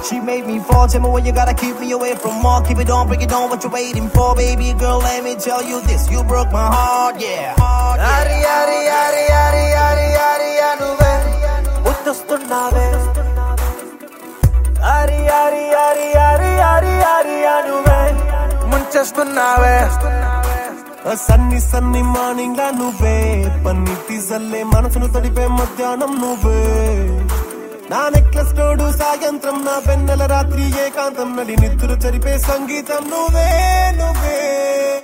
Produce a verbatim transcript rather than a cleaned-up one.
She made me fall. Tell me when you gotta keep me away from all. Keep it on, break it down. What you waiting for, baby girl? Let me tell you this. You broke my heart, yeah. Ari ari ari ari ari ari anuve muttastunnave. Ari ari ari ari ari ari anuve munchestunnave. Sunny sunny morning లా నువ్వే పన్నీటి జల్లే మనసును తడిపే మధ్యాహ్నం నువ్వే నా necklace తోడు సాయంత్రం నా వెన్నెల రాత్రి ఏకాంతం నడి నిద్ర చరిపే సంగీతం నువ్వే నువ్వే